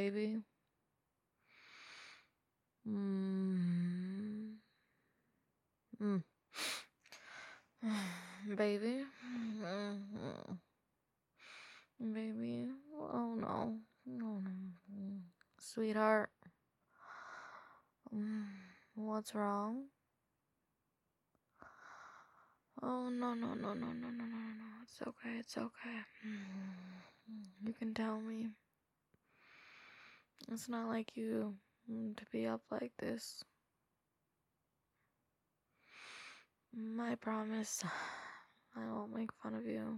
baby. Mm. Mm. Baby. Mm. Baby. Oh no. Oh no. Sweetheart. Mm. What's wrong? Oh no no no no no no no no. It's okay. It's okay. You can tell me. It's not like you to be up like this. I promise I won't make fun of you.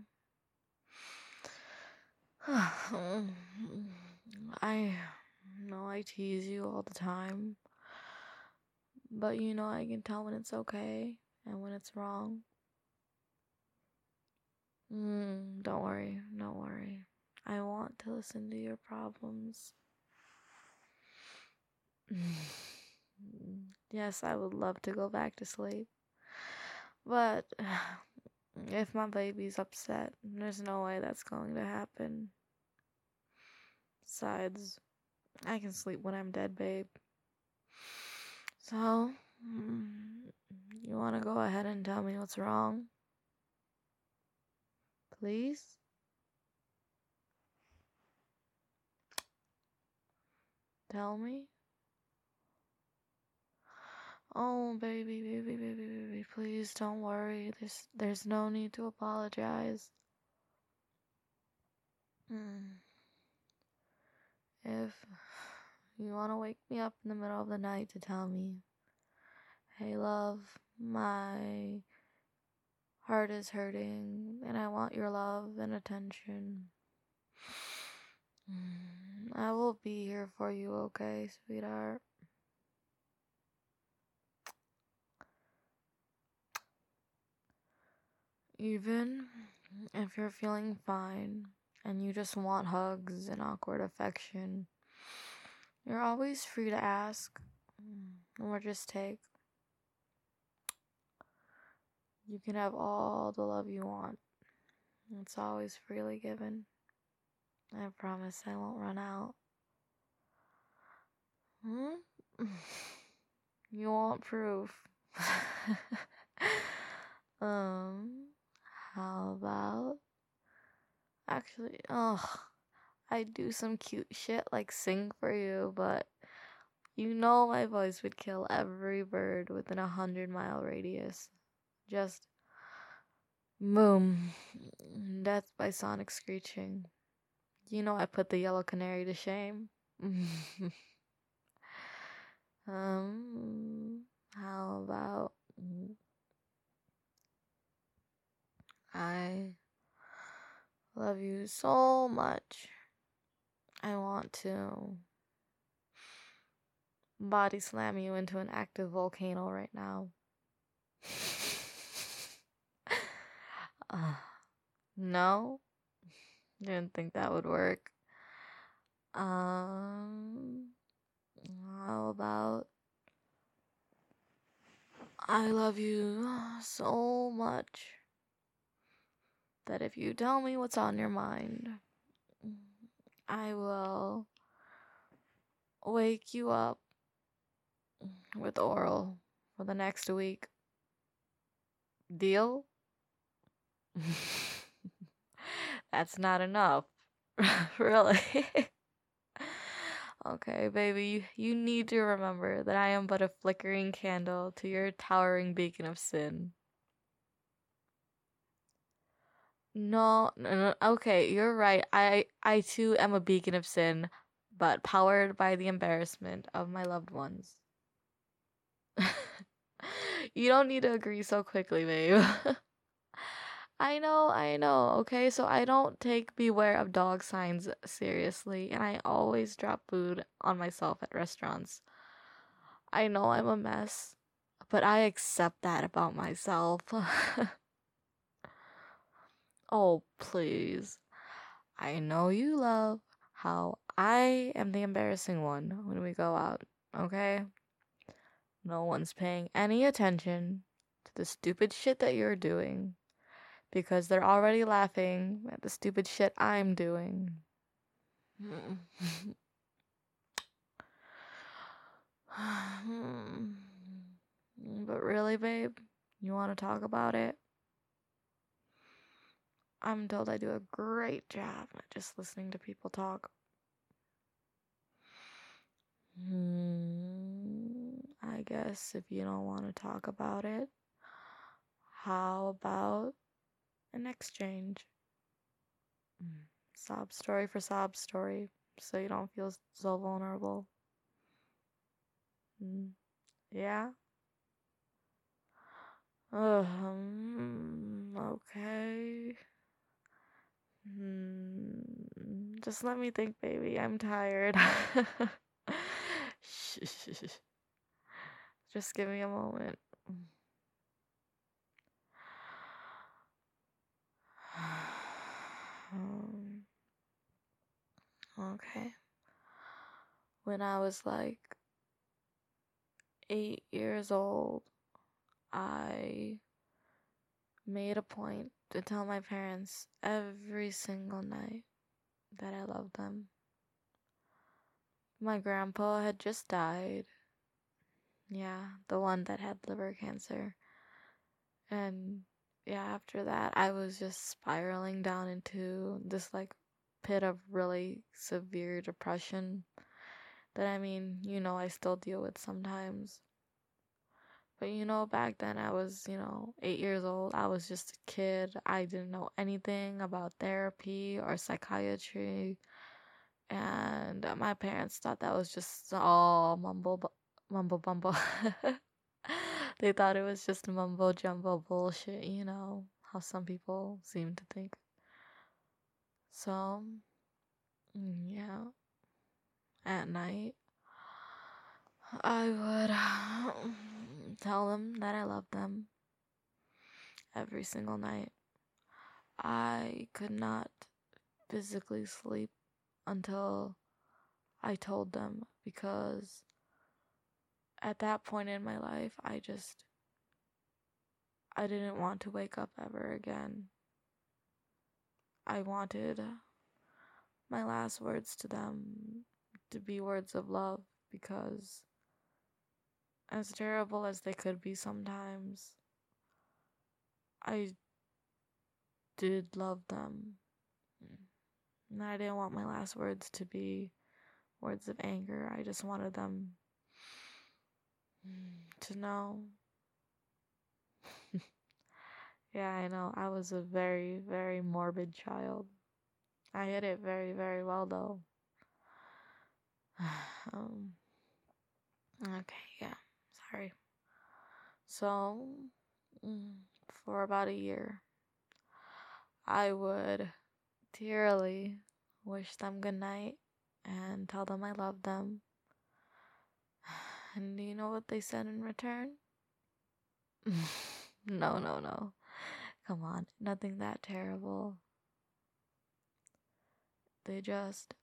I know I tease you all the time, but you know I can tell when it's okay and when it's wrong. Don't worry, don't worry. I want to listen to your problems. Yes, I would love to go back to sleep, but if my baby's upset, there's no way that's going to happen. Besides, I can sleep when I'm dead, babe. So, you want to go ahead and tell me what's wrong? Please? Tell me? Oh, baby, please don't worry. There's no need to apologize. If you want to wake me up in the middle of the night to tell me, hey, love, my heart is hurting and I want your love and attention, I will be here for you, okay, sweetheart? Even if you're feeling fine and you just want hugs and awkward affection, you're always free to ask or just take. You can have all the love you want. It's always freely given. I promise I won't run out. You want proof? How about actually, I do some cute shit like sing for you, but you know my voice would kill every bird within 100-mile radius. Just boom. Death by sonic screeching. You know I put the yellow canary to shame. How about I love you so much. I want to body slam you into an active volcano right now. No? Didn't think that would work. How about I love you so much that if you tell me what's on your mind, I will wake you up with oral for the next week. Deal? That's not enough. Really? Okay, baby, you need to remember that I am but a flickering candle to your towering beacon of sin. No, okay, you're right. I too am a beacon of sin, but powered by the embarrassment of my loved ones. You don't need to agree so quickly, babe. I know, okay? So I don't take beware of dog signs seriously, and I always drop food on myself at restaurants. I know I'm a mess, but I accept that about myself. Oh, please. I know you love how I am the embarrassing one when we go out, okay? No one's paying any attention to the stupid shit that you're doing because they're already laughing at the stupid shit I'm doing. But really, babe, you want to talk about it? I'm told I do a great job at just listening to people talk. I guess if you don't want to talk about it, how about an exchange? Sob story for sob story, so you don't feel so vulnerable. Yeah? Okay. Just let me think, baby. I'm tired. Shh. Just give me a moment. Okay. When I was like 8 years old, I made a point to tell my parents every single night that I loved them. My grandpa had just died. Yeah, the one that had liver cancer. And yeah, after that, I was just spiraling down into this like pit of really severe depression that I still deal with sometimes. But back then I was, 8 years old. I was just a kid. I didn't know anything about therapy or psychiatry. And my parents thought that was just all mumble bumble. They thought it was just mumbo jumbo bullshit, how some people seem to think. So, yeah, at night, I would tell them that I love them every single night. I could not physically sleep until I told them, because at that point in my life, I didn't want to wake up ever again. I wanted my last words to them to be words of love, because as terrible as they could be sometimes, I did love them. And I didn't want my last words to be words of anger. I just wanted them to know. Yeah, I know. I was a very, very morbid child. I hid it very, very well, though. Okay, yeah. Sorry. So, for about a year, I would tearily wish them good night and tell them I love them. And do you know what they said in return? No. Come on, nothing that terrible. They just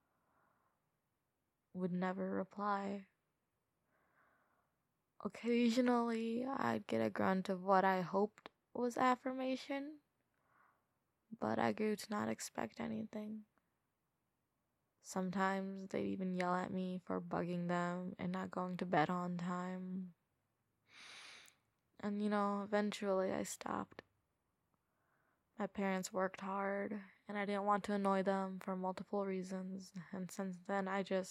would never reply. Occasionally, I'd get a grunt of what I hoped was affirmation, but I grew to not expect anything. Sometimes they'd even yell at me for bugging them and not going to bed on time. And eventually I stopped. My parents worked hard, and I didn't want to annoy them for multiple reasons. And since then,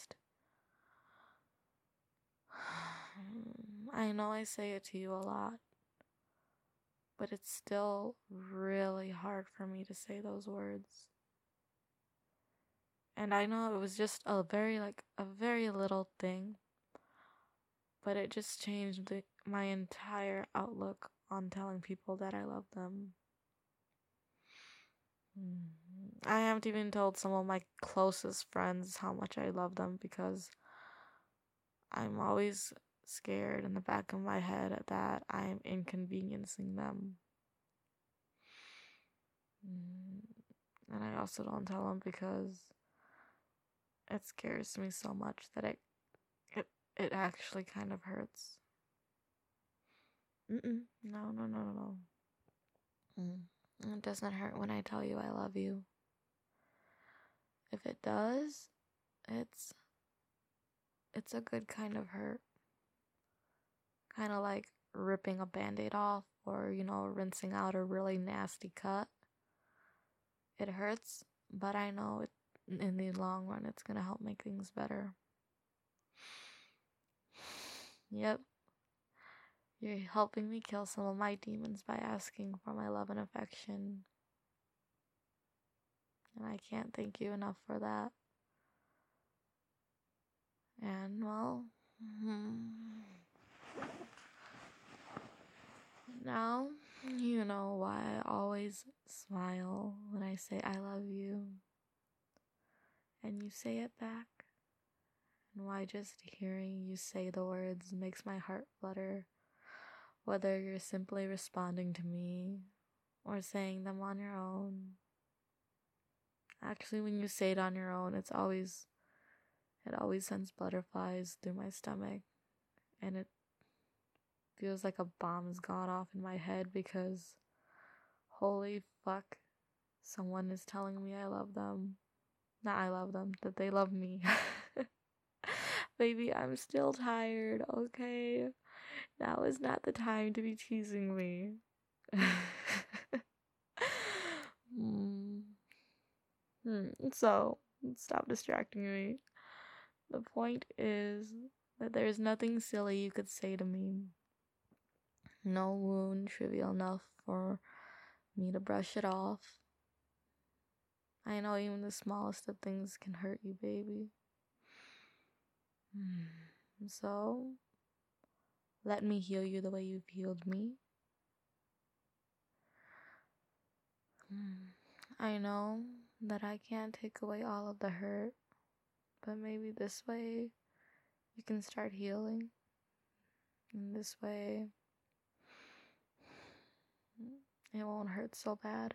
I know I say it to you a lot, but it's still really hard for me to say those words. And I know it was just a very little thing, but it just changed my entire outlook on telling people that I love them. I haven't even told some of my closest friends how much I love them, because I'm always scared in the back of my head that I'm inconveniencing them. And I also don't tell them because it scares me so much that it actually kind of hurts. No. It doesn't hurt when I tell you I love you. If it does, it's a good kind of hurt. kind of like ripping a band-aid off or, rinsing out a really nasty cut. It hurts, but I know in the long run it's gonna help make things better. Yep, you're helping me kill some of my demons by asking for my love and affection. And I can't thank you enough for that. And, well, now you know why I always smile when I say I love you. And you say it back. And why just hearing you say the words makes my heart flutter. Whether you're simply responding to me or saying them on your own. Actually, when you say it on your own, it always sends butterflies through my stomach. And it feels like a bomb's gone off in my head because holy fuck, someone is telling me I love them. Not I love them, that they love me. Baby, I'm still tired, okay? Now is not the time to be teasing me. So, stop distracting me. The point is that there's nothing silly you could say to me. No wound trivial enough for me to brush it off. I know even the smallest of things can hurt you, baby. So, let me heal you the way you've healed me. I know that I can't take away all of the hurt, but maybe this way you can start healing. And this way it won't hurt so bad.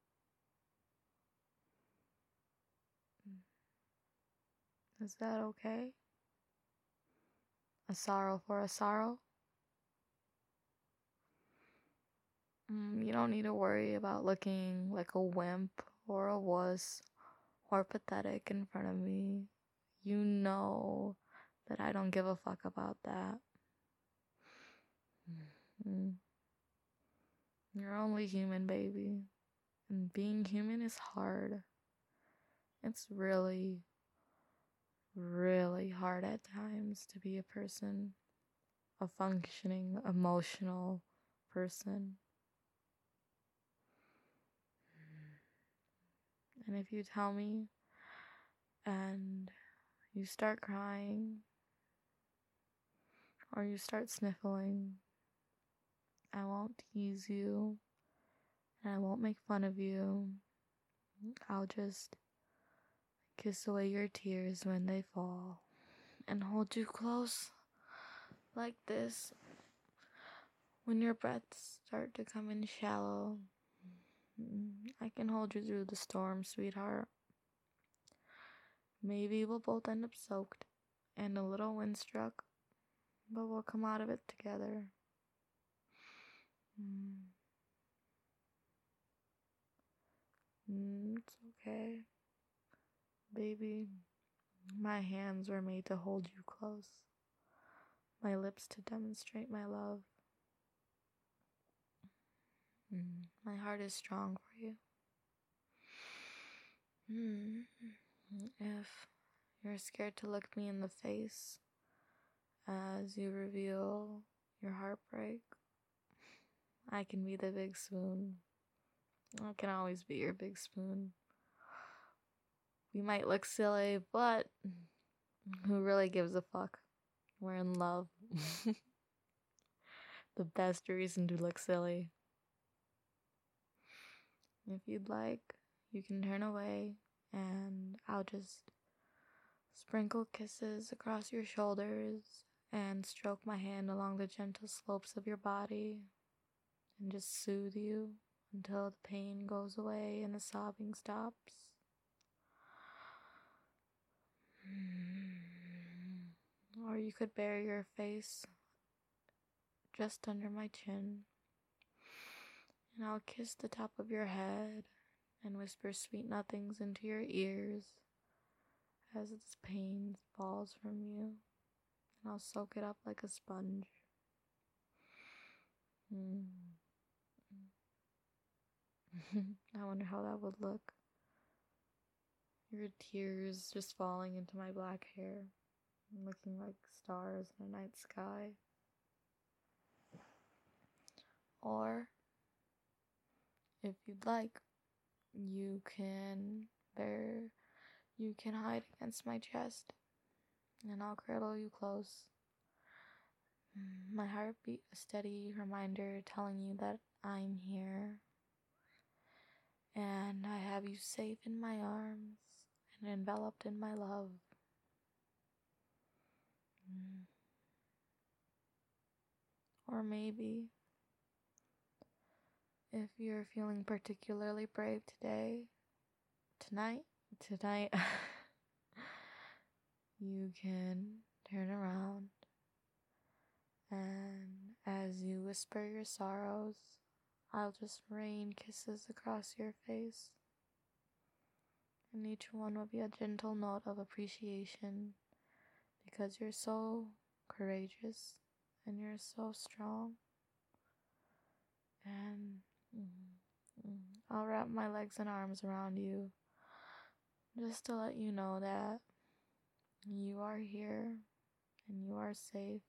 Is that okay? A sorrow for a sorrow? You don't need to worry about looking like a wimp or a wuss or pathetic in front of me. You know that I don't give a fuck about that. You're only human, baby. And being human is hard. It's really, really hard at times to be a person, a functioning, emotional person. And if you tell me and you start crying or you start sniffling, I won't tease you and I won't make fun of you. I'll just kiss away your tears when they fall and hold you close like this. When your breaths start to come in shallow, I can hold you through the storm, sweetheart. Maybe we'll both end up soaked and a little windstruck, but we'll come out of it together. It's okay. Baby, my hands were made to hold you close. My lips to demonstrate my love. My heart is strong for you. If you're scared to look me in the face as you reveal your heartbreak, I can be the big spoon. I can always be your big spoon. We might look silly, but who really gives a fuck? We're in love. The best reason to look silly. If you'd like, you can turn away and I'll just sprinkle kisses across your shoulders and stroke my hand along the gentle slopes of your body and just soothe you until the pain goes away and the sobbing stops. Or you could bury your face just under my chin and I'll kiss the top of your head and whisper sweet nothings into your ears as this pain falls from you, and I'll soak it up like a sponge. Mm. I wonder how that would look. Your tears just falling into my black hair, looking like stars in a night sky. Or, if you'd like, you can hide against my chest, and I'll cradle you close. My heartbeat a steady reminder telling you that I'm here, and I have you safe in my arms and enveloped in my love. Or maybe, if you're feeling particularly brave tonight, you can turn around, and as you whisper your sorrows, I'll just rain kisses across your face, and each one will be a gentle note of appreciation because you're so courageous and you're so strong. And I'll wrap my legs and arms around you just to let you know that you are here and you are safe.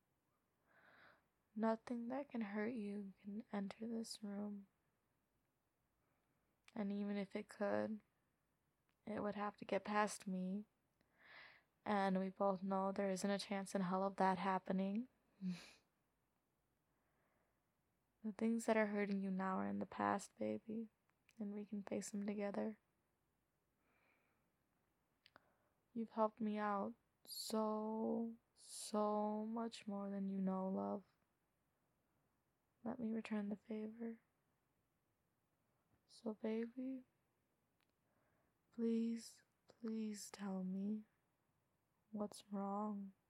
Nothing that can hurt you can enter this room. And even if it could, it would have to get past me. And we both know there isn't a chance in hell of that happening. The things that are hurting you now are in the past, baby. And we can face them together. You've helped me out so much more than you know, love. Let me return the favor. So, baby, please tell me what's wrong.